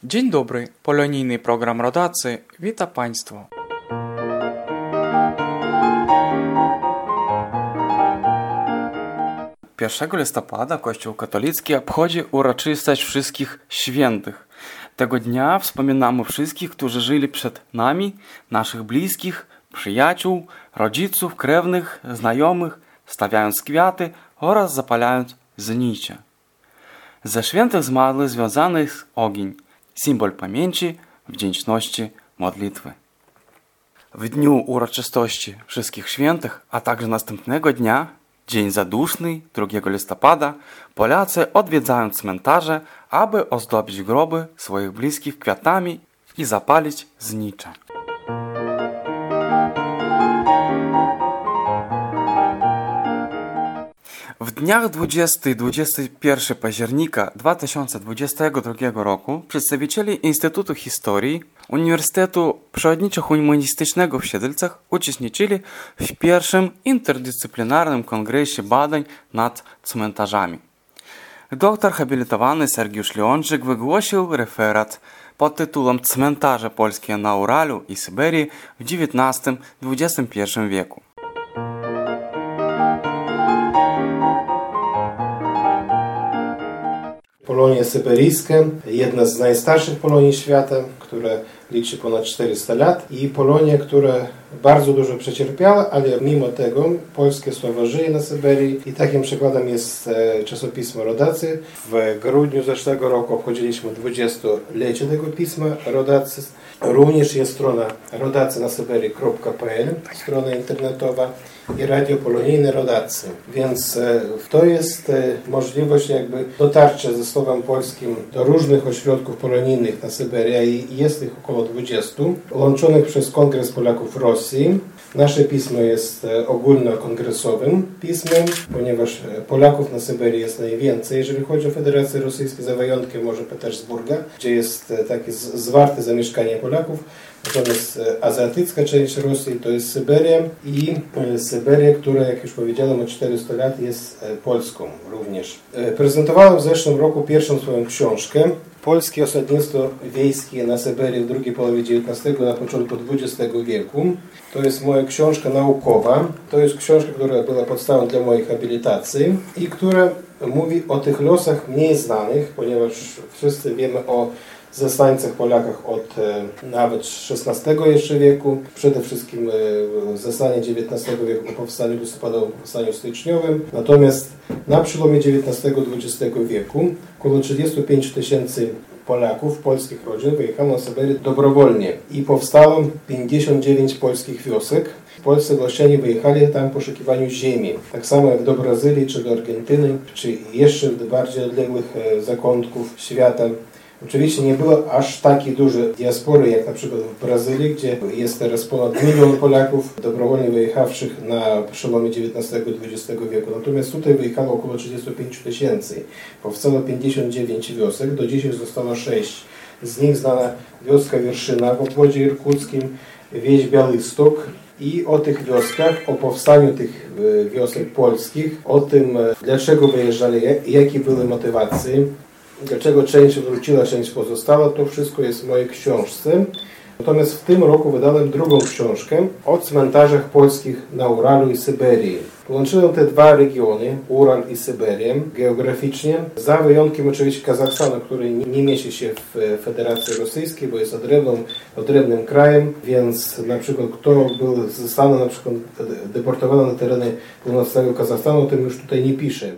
Dzień dobry, polonijny program rodacy wita Państwo. Pierwszego listopada Kościół katolicki obchodzi uroczystość wszystkich świętych. Tego dnia wspominamy wszystkich, którzy żyli przed nami, naszych bliskich, przyjaciół, rodziców, krewnych, znajomych, stawiając kwiaty oraz zapalając znicze. Ze świętych zmarłych związany jest ogień, symbol pamięci, wdzięczności, modlitwy. W dniu uroczystości wszystkich świętych, a także następnego dnia, dzień zaduszny, 2 listopada, Polacy odwiedzają cmentarze, aby ozdobić groby swoich bliskich kwiatami i zapalić znicze. W dniach 20 i 21 października 2022 roku przedstawiciele Instytutu Historii Uniwersytetu Przyrodniczo-Humanistycznego w Siedlcach uczestniczyli w pierwszym interdyscyplinarnym kongresie badań nad cmentarzami. Doktor habilitowany Sergiusz Leonczyk wygłosił referat pod tytułem Cmentarze polskie na Uralu i Syberii w XIX-XXI wieku. Polonia syberyjska, jedna z najstarszych Polonii świata, która liczy ponad 400 lat i Polonia, która bardzo dużo przecierpiała, ale mimo tego polskie słowo żyje na Syberii i takim przykładem jest czasopismo Rodacy. W grudniu zeszłego roku obchodziliśmy 20-lecie tego pisma Rodacy. Również jest strona rodacynasyberii.pl, strona internetowa i radio polonijne Rodacy. Więc to jest możliwość jakby dotarcia ze słowem polskim do różnych ośrodków polonijnych na Syberii, a jest ich około 20, łączonych przez Kongres Polaków Rosji. Nasze pismo jest ogólnokongresowym pismem, ponieważ Polaków na Syberii jest najwięcej, jeżeli chodzi o Federację Rosyjską, za wyjątkiem może Petersburga, gdzie jest takie zwarte zamieszkanie Polaków. Natomiast azjatycka część Rosji to jest Syberia i Syberia, która, jak już powiedziałem, od 400 lat jest Polską również. Prezentowałem w zeszłym roku pierwszą swoją książkę Polskie osadnictwo wiejskie na Syberii w drugiej połowie XIX, na początku XX wieku. To jest moja książka naukowa. To jest książka, która była podstawą dla mojej habilitacji i która mówi o tych losach mniej znanych, ponieważ wszyscy wiemy o zesłańcach Polakach od nawet XVI jeszcze wieku, przede wszystkim zesłanie XIX wieku po powstaniu listopadowym, powstaniu styczniowym. Natomiast na przełomie XIX-XX wieku około 35 000 Polaków, polskich rodzin wyjechało na Syberię dobrowolnie i powstało 59 polskich wiosek. Polscy włościanie wyjechali tam w poszukiwaniu ziemi. Tak samo jak do Brazylii, czy do Argentyny, czy jeszcze do bardziej odległych zakątków świata. Oczywiście nie było aż takiej dużej diaspory, jak na przykład w Brazylii, gdzie jest teraz ponad 1 milion Polaków dobrowolnie wyjechawszych na przełomie XIX-XX wieku. Natomiast tutaj wyjechało około 35 000. Powstało 59 wiosek, do dzisiaj zostało 6. Z nich znana wioska Wierszyna w obwodzie irkuckim, wieś Białystok. I o tych wioskach, o powstaniu tych wiosek polskich, o tym, dlaczego wyjeżdżali, jakie były motywacje, dlaczego część wróciła, część pozostała, to wszystko jest w mojej książce. Natomiast w tym roku wydałem drugą książkę o cmentarzach polskich na Uralu i Syberii. Połączyłem te dwa regiony, Ural i Syberię, geograficznie, za wyjątkiem oczywiście Kazachstanu, który nie mieści się w Federacji Rosyjskiej, bo jest odrębnym krajem, więc na przykład kto był ze Stanu na przykład deportowany na tereny północnego Kazachstanu, o tym już tutaj nie piszę.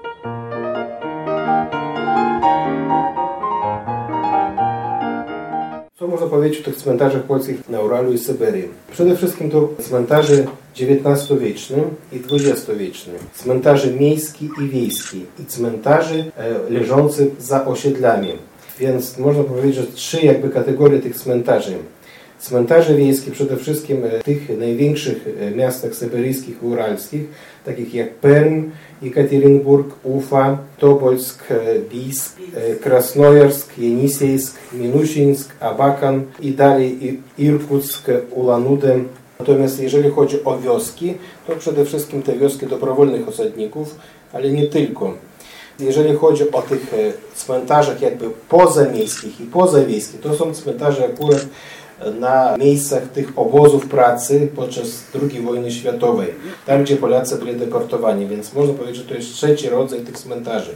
Co można powiedzieć o tych cmentarzach polskich na Uralu i Syberii? Przede wszystkim to cmentarze XIX-wieczne i XX-wieczne. Cmentarze miejski i wiejski i cmentarze leżące za osiedlami. Więc można powiedzieć, że 3 jakby kategorie tych cmentarzy. Cmentarze wiejskie przede wszystkim w tych największych miastach syberyjskich i uralskich, takich jak Perm, Jekaterynburg, Ufa, Tobolsk, Bisk, Krasnojarsk, Jenisejsk, Minusińsk, Abakan i dalej Irkuck, Ulan-Ude. Natomiast jeżeli chodzi o wioski, to przede wszystkim te wioski dobrowolnych osadników, ale nie tylko. Jeżeli chodzi o tych cmentarzach jakby pozamiejskich i pozawiejskich, to są cmentarze akurat na miejscach tych obozów pracy podczas II wojny światowej, tam gdzie Polacy byli deportowani, więc można powiedzieć, że to jest trzeci rodzaj tych cmentarzy.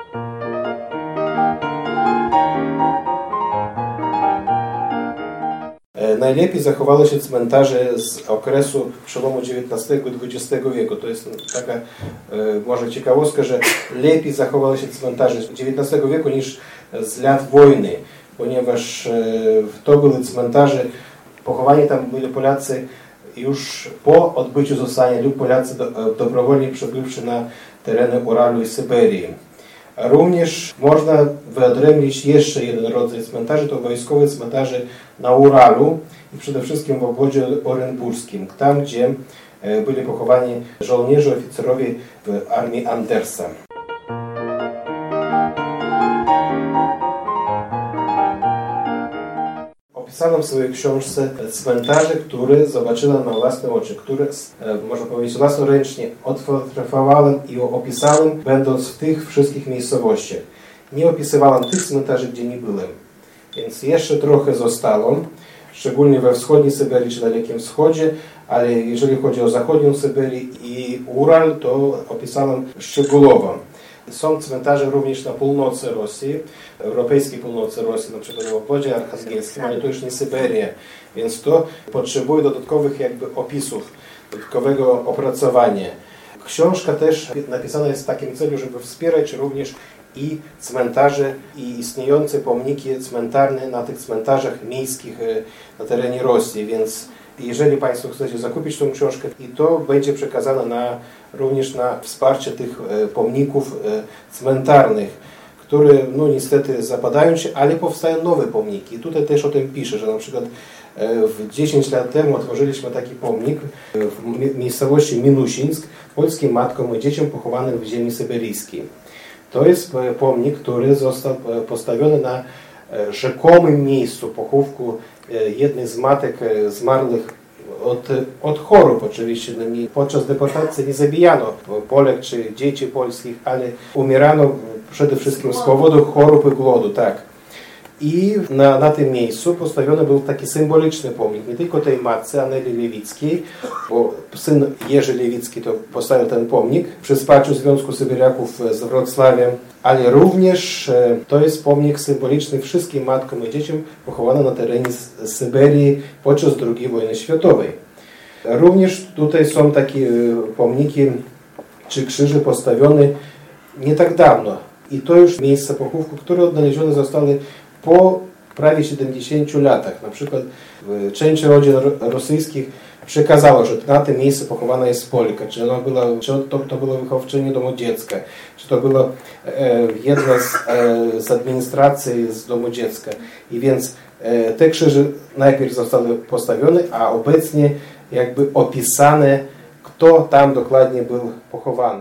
Najlepiej zachowały się cmentarze z okresu przełomu XIX i XX wieku. To jest taka może ciekawostka, że lepiej zachowały się cmentarze z XIX wieku niż z lat wojny, ponieważ to były cmentarze, pochowani tam byli Polacy już po odbyciu zostania lub Polacy dobrowolnie przybywszy na tereny Uralu i Syberii. Również można wyodrębnić jeszcze jeden rodzaj cmentarzy, to wojskowe cmentarze na Uralu i przede wszystkim w obwodzie orynburskim, tam gdzie byli pochowani żołnierze, oficerowie w armii Andersa. Opisano w swojej książce cmentarze, które zobaczyłem na własne oczy, które, można powiedzieć, własnoręcznie odfotografowałem i opisałem, będąc w tych wszystkich miejscowościach. Nie opisywałem tych cmentarzy, gdzie nie byłem. Więc jeszcze trochę zostało, szczególnie we wschodniej Syberii czy Dalekim Wschodzie, ale jeżeli chodzi o zachodnią Syberię i Ural, to opisałem szczegółowo. Są cmentarze również na północy Rosji, europejskiej północy Rosji, na przykład w obwodzie archangelskim, ale to już nie Syberia, więc to potrzebuje dodatkowych jakby opisów, dodatkowego opracowania. Książka też napisana jest w takim celu, żeby wspierać również i cmentarze, i istniejące pomniki cmentarne na tych cmentarzach miejskich na terenie Rosji, więc jeżeli Państwo chcecie zakupić tą książkę, i to będzie przekazane również na wsparcie tych pomników cmentarnych, które no niestety zapadają się, ale powstają nowe pomniki. I tutaj też o tym piszę, że na przykład 10 lat temu otworzyliśmy taki pomnik w miejscowości Minusińsk polskim matkom i dzieciom pochowanym w ziemi syberyjskiej. To jest pomnik, który został postawiony na rzekomym miejscu pochówku jednej z matek zmarłych od chorób oczywiście. Podczas deportacji nie zabijano Polek czy dzieci polskich, ale umierano przede wszystkim z powodu chorób i głodu. Tak. I na tym miejscu postawiony był taki symboliczny pomnik, nie tylko tej matce Aneli Lewickiej, bo syn Jerzy Lewicki to postawił ten pomnik przy wsparciu Związku Syberiaków z Wrocławiem, ale również to jest pomnik symboliczny wszystkim matkom i dzieciom pochowanym na terenie Syberii podczas II wojny światowej. Również tutaj są takie pomniki czy krzyże postawione nie tak dawno. I to już miejsca pochówku, które odnalezione zostały po prawie 70 latach. Na przykład część rodzin rosyjskich przekazało, że na tym miejscu pochowana jest Polka, czy to było wychowczyni domu dziecka, czy to była jedna z administracji z domu dziecka. I więc te krzyże najpierw zostały postawione, a obecnie jakby opisane, kto tam dokładnie był pochowany.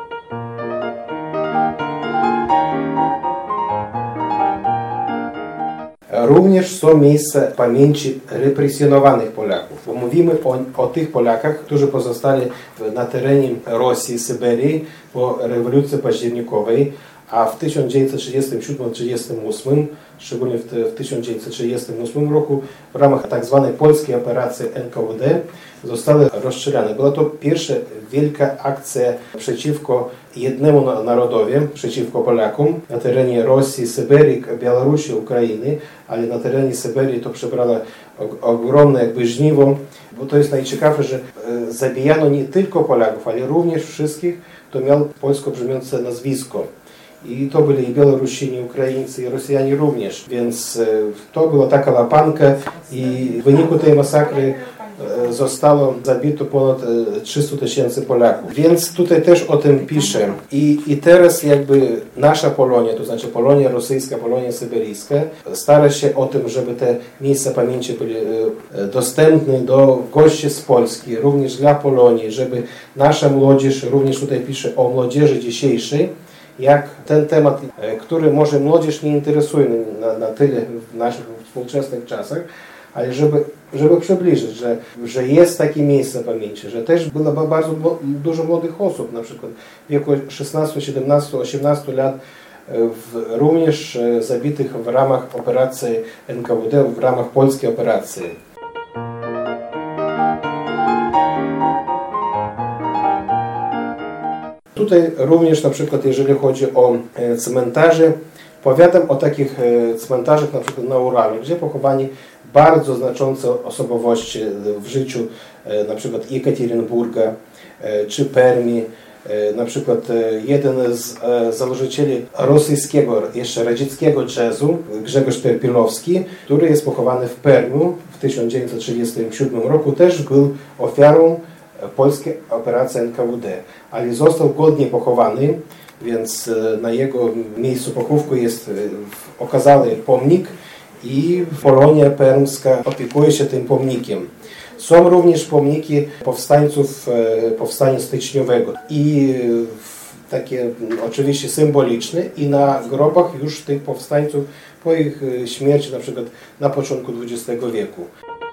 Również są miejsca pamięci represjonowanych Polaków. Bo mówimy o tych Polakach, którzy pozostali na terenie Rosji, Syberii po rewolucji październikowej, a w 1937-1938, szczególnie w 1938 roku, w ramach tzw. polskiej operacji NKWD zostały rozstrzelane. Była to pierwsza wielka akcja przeciwko jednemu narodowi, przeciwko Polakom na terenie Rosji, Syberii, Białorusi, Ukrainy, ale na terenie Syberii to przebrało ogromne jakby żniwo, bo to jest najciekawsze, że zabijano nie tylko Polaków, ale również wszystkich, kto miał polsko brzmiące nazwisko. I to byli i Białorusini, Ukraińcy, i Rosjanie również. Więc to była taka łapanka i w wyniku tej masakry zostało zabito ponad 300 000 Polaków. Więc tutaj też o tym piszę. I teraz jakby nasza Polonia, to znaczy Polonia rosyjska, Polonia syberyjska, stara się o tym, żeby te miejsca pamięci były dostępne do gości z Polski, również dla Polonii, żeby nasza młodzież, również tutaj piszę o młodzieży dzisiejszej, jak ten temat, który może młodzież nie interesuje na tyle w naszych współczesnych czasach, ale żeby przybliżyć, że jest takie miejsce pamięci, że też było bardzo dużo młodych osób, na przykład w wieku 16, 17, 18 lat, również zabitych w ramach operacji NKWD, w ramach polskiej operacji. Tutaj również na przykład jeżeli chodzi o cmentarze, powiadam o takich cmentarzach na przykład na Uralu, gdzie pochowani bardzo znaczące osobowości w życiu, na przykład Jekaterynburga czy Permii. Na przykład jeden z założycieli rosyjskiego, jeszcze radzieckiego jazzu, Grzegorz Terpilowski, który jest pochowany w Permiu w 1937 roku, też był ofiarą polskiej operacji NKWD, ale został godnie pochowany, więc na jego miejscu pochówku jest okazały pomnik i Polonia Permska opiekuje się tym pomnikiem. Są również pomniki powstańców powstania styczniowego i takie oczywiście symboliczne i na grobach już tych powstańców po ich śmierci, na przykład na początku XX wieku.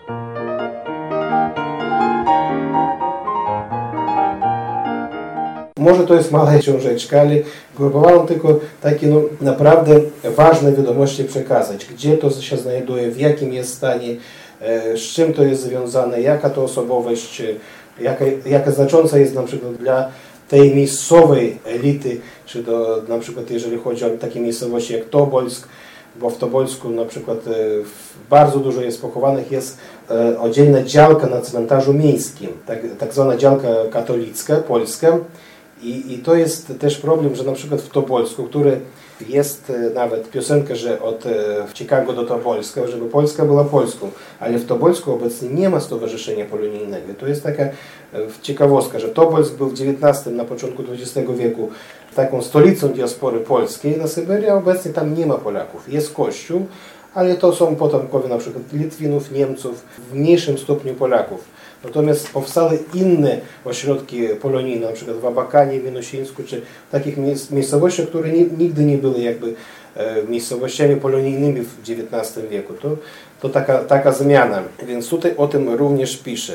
Może to jest mała książeczka, ale próbowałem tylko takie naprawdę ważne wiadomości przekazać. Gdzie to się znajduje, w jakim jest stanie, z czym to jest związane, jaka to osobowość, jaka znacząca jest na przykład dla tej miejscowej elity, czy na przykład jeżeli chodzi o takie miejscowości jak Tobolsk, bo w Tobolsku na przykład bardzo dużo jest pochowanych, jest oddzielna działka na cmentarzu miejskim, tak zwana działka katolicka, polska. I to jest też problem, że na przykład w Tobolsku, który jest nawet piosenka, że od Chicago do Tobolska, żeby Polska była Polską, ale w Tobolsku obecnie nie ma stowarzyszenia polonijnego. To jest taka ciekawostka, że Tobolsk był w XIX, na początku XX wieku taką stolicą diaspory polskiej na Syberii, a obecnie tam nie ma Polaków. Jest kościół, ale to są potomkowie na przykład Litwinów, Niemców, w mniejszym stopniu Polaków. Natomiast powstały inne ośrodki polonijne, na przykład w Abakanie, Winusińsku, czy w takich miejscowościach, które nigdy nie były jakby miejscowościami polonijnymi w XIX wieku. To taka zmiana, więc tutaj o tym również piszę.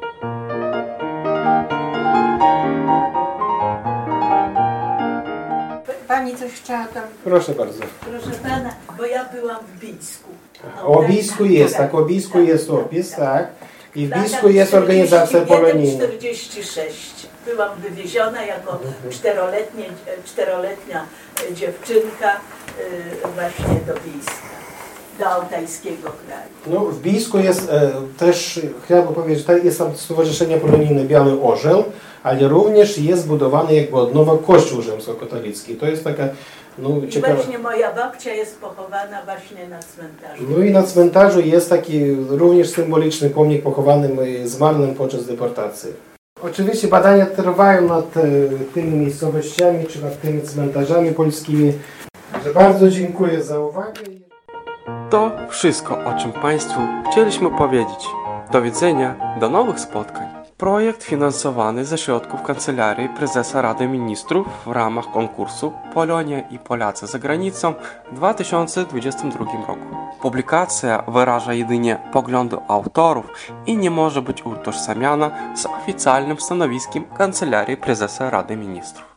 Pani coś chciała tam... Proszę bardzo. Proszę pana, bo ja byłam w Bijsku. O Bijsku jest, tak, o Bijsku jest opis, tak. I w Bijsku jest organizacja polonijna. 46. Byłam wywieziona jako czteroletnia dziewczynka właśnie do Bijska, do Altajskiego kraju. No, w Bijsku jest też, chciałbym powiedzieć, jest tam Stowarzyszenie Polonijne Biały Orzeł, ale również jest budowany jakby od nowa Kościół rzymskokatolicki. To jest taka ciekawa... I właśnie moja babcia jest pochowana właśnie na cmentarzu. No i na cmentarzu jest taki również symboliczny pomnik pochowanym zmarłym podczas deportacji. Oczywiście badania trwają nad tymi miejscowościami, czy nad tymi cmentarzami polskimi. Bardzo dziękuję za uwagę. To wszystko, o czym Państwu chcieliśmy powiedzieć. Do widzenia, do nowych spotkań. Projekt finansowany ze środków Kancelarii Prezesa Rady Ministrów w ramach konkursu Polonia i Polacy za granicą w 2022 roku. Publikacja wyraża jedynie poglądy autorów i nie może być utożsamiana z oficjalnym stanowiskiem Kancelarii Prezesa Rady Ministrów.